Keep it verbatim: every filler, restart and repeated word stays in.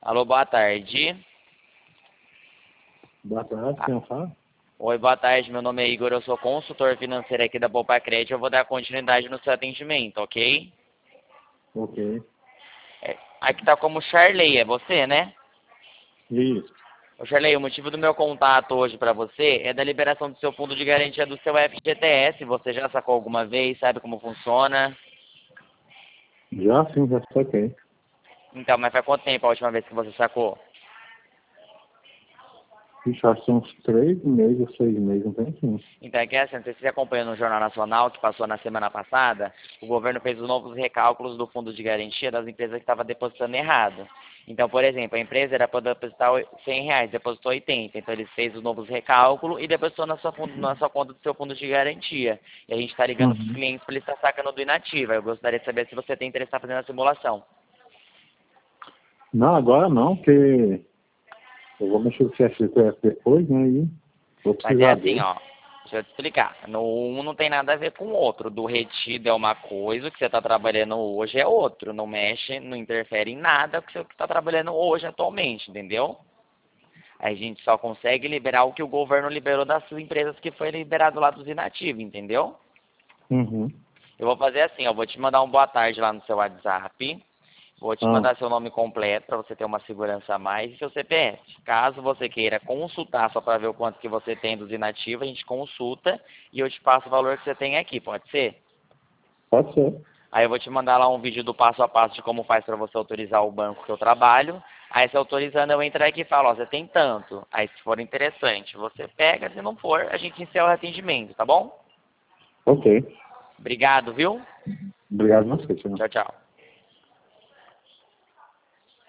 Alô, boa tarde. Boa tarde, Ah, quem fala? Oi, boa tarde. Meu nome é Igor, eu sou consultor financeiro aqui da Poupa Crédito. Eu vou dar continuidade no seu atendimento, ok? Ok. É, aqui tá como Charley, é você, né? Isso. Ô, Charley, o motivo do meu contato hoje para você é da liberação do seu fundo de garantia do seu F G T S. Você já sacou alguma vez? Sabe como funciona? Já sim, já saquei. Então, mas faz quanto tempo a última vez que você sacou? Isso acho que são uns três meses ou seis meses, não tem sim. Então, é que assim, não sei se você acompanhou no Jornal Nacional, que passou na semana passada, o governo fez os novos recálculos do fundo de garantia das empresas que estavam depositando errado. Então, por exemplo, a empresa era para depositar cem reais, depositou oitenta. Então, eles fez os novos recálculos e depositou na sua, fundo, na sua conta do seu fundo de garantia. E a gente está ligando para os Uhum. clientes para eles estar sacando do inativa. Eu gostaria de saber se você tem interesse em estar fazendo a simulação. Não, agora não, porque eu vou mexer com o C F T F depois, né, e vou Mas é precisar assim, dele. ó. Deixa eu te explicar. No um não tem nada a ver com o outro. Do retido é uma coisa, o que você está trabalhando hoje é outro. Não mexe, não interfere em nada com o que você está trabalhando hoje atualmente, entendeu? A gente só consegue liberar o que o governo liberou das suas empresas que foi liberado lá dos inativos, entendeu? Uhum. Eu vou fazer assim, ó, vou te mandar um boa tarde lá no seu WhatsApp. Vou te Ah, mandar seu nome completo para você ter uma segurança a mais e seu C P F. Caso você queira consultar só para ver o quanto que você tem dos inativos, a gente consulta e eu te passo o valor que você tem aqui, pode ser? pode ser. Aí eu vou te mandar lá um vídeo do passo a passo de como faz para você autorizar o banco que eu trabalho. Aí se autorizando eu entro aqui e falo, ó, você tem tanto. Aí se for interessante, você pega, se não for, a gente encerra o atendimento, tá bom? Ok. Obrigado, viu? Obrigado a você, senhor. Tchau, tchau.